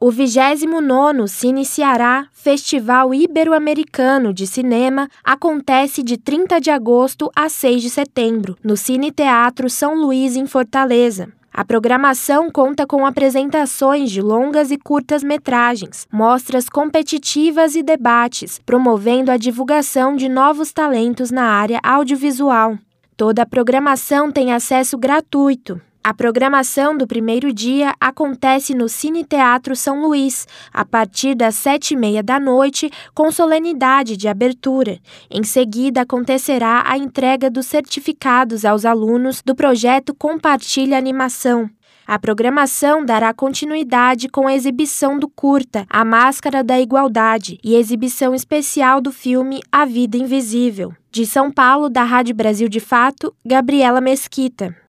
O 29º Cine Ceará, Festival Ibero-Americano de Cinema, acontece de 30 de agosto a 6 de setembro, no Cine Teatro São Luís, em Fortaleza. A programação conta com apresentações de longas e curtas-metragens, mostras competitivas e debates, promovendo a divulgação de novos talentos na área audiovisual. Toda a programação tem acesso gratuito. A programação do primeiro dia acontece no Cine Teatro São Luís, a partir das 7h30 da noite, com solenidade de abertura. Em seguida, acontecerá a entrega dos certificados aos alunos do projeto Compartilha Animação. A programação dará continuidade com a exibição do curta A Máscara da Igualdade e exibição especial do filme A Vida Invisível. De São Paulo, da Rádio Brasil de Fato, Gabriela Mesquita.